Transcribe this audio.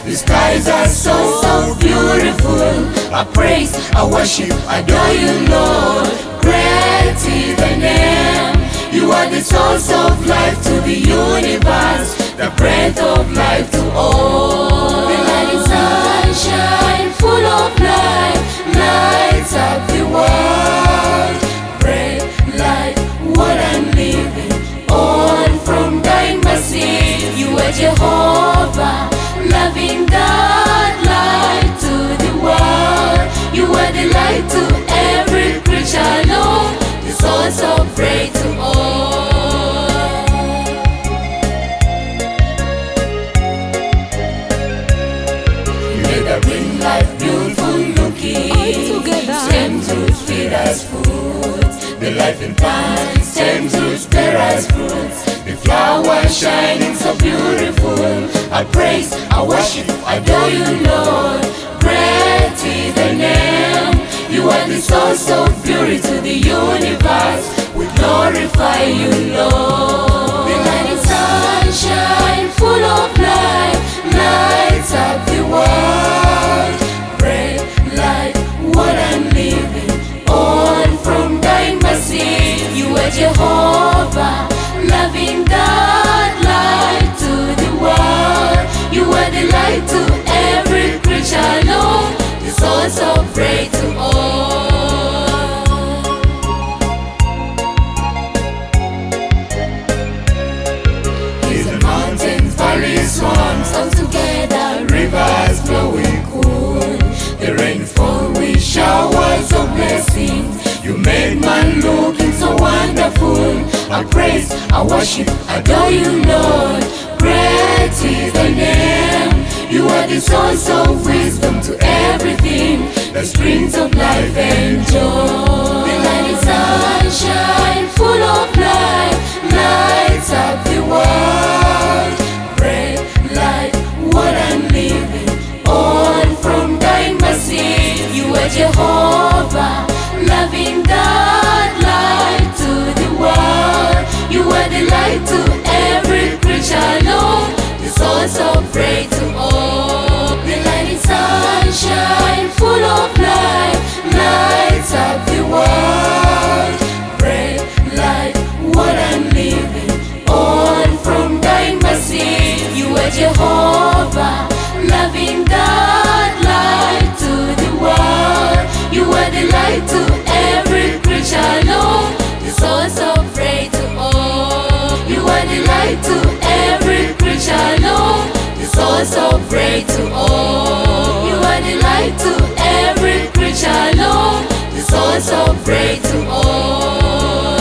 The skies are so beautiful. I praise, I worship, adore you, Lord. Great is thy name. You are the source of life to the universe, the breath of life to all. The light is sunshine, full of light, lights up the world. Bread, life, what I'm living, all from thy mercy. You are Jehovah, loving God, light to the world. You are the light to every creature, Lord, the source of bread to all. You made the green life beautiful looking. Stem roots feed us food. The life in plants, stem roots bear us fruits. The flowers shining so beautiful. I praise, I worship, adore you, Lord. Great is thy name. You are the source of beauty to the universe. We glorify you, Lord. The light is sunshine, full of light, lights up the world. Bread, life, what I'm living, all from thy mercy. You are Jehovah, loving God, light to the world. You are the light to every creature, Lord, the source of bread to all. He's the mountains, valleys, swamps, all together, rivers flowing cool. The rain fall with showers of blessings. You made man looking so wonderful. I praise, I worship, adore you, Lord. Great is thy name. You are the source of wisdom to everything, the springs of life and joy. The light is sunshine, full of light, lights up the world. Bread, life, what I'm living, all from thy mercy. You are Jehovah, loving God, light to the world. You are the light to every creature, Lord, the source of bread to all. The light is sunshine, full of light, lights up the world. Bread, life, what I'm living, all from thy mercy. You are Jehovah, loving God, light to the world. You are the light to every creature, Lord, the source of bread to all. You are the light to every creature, Lord, the source of bread to all. You are the light to every creature, Lord, the source of bread to all.